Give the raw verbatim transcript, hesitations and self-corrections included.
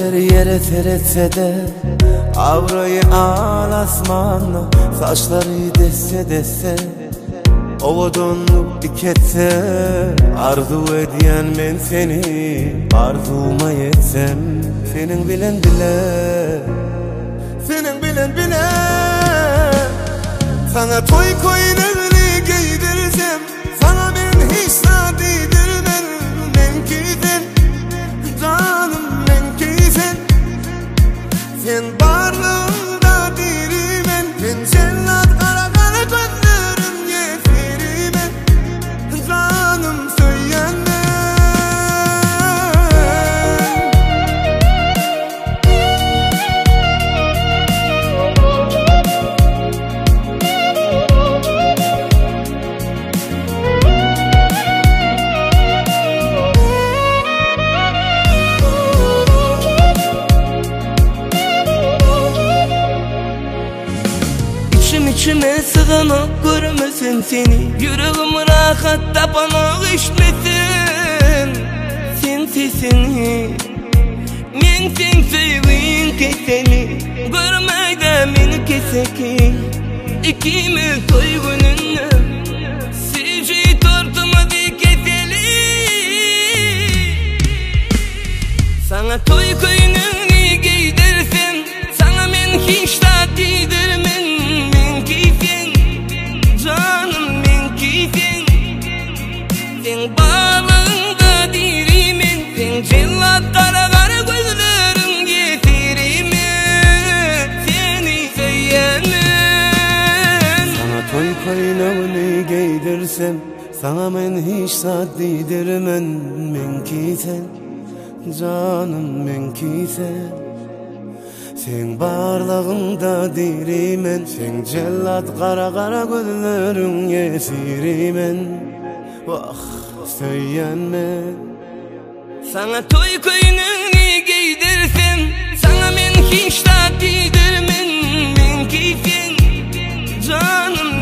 Gözler yere teretse de avrayı al asmanla, saçları desse desse ovadonluk diketse. Arzu ediyen men seni, arzuma yetsem. Senin bilen bile, senin bilen bile. Sana toy koynağını giydirsem, sana ben hiç sadidirmem. Men keyfen, canım men keyfen. Sen varlığında dirimen, sen cellat kara kara gözlerim yefirimen. Canım söylenme. İçime sığanak görmesin seni, yüreğim rahat tapanak işmesin. Sen sesini, men sen sevgin keseni, görmeyde meni keseki. İkimiz toygununla sevci tortumadı keseli. Sana toy koynağını giydirsen, sana men hiç tatlıdırmen. Canım men keyfen, sen bağlığında dirimen. Sen cellat kara kara gözlerim getirimen. Seni sevmem. Sana toy koynağını giydirsem, sana men hiç saddidirmen. Men keyfen, canım men keyfen. Sen barlığında dirimen, sen cellat kara kara gözlerin yesirimen. Vah söylenme. Sana toy koynağını giydirsem, sana men hiç tatlıdırmen. Men keyfen, canım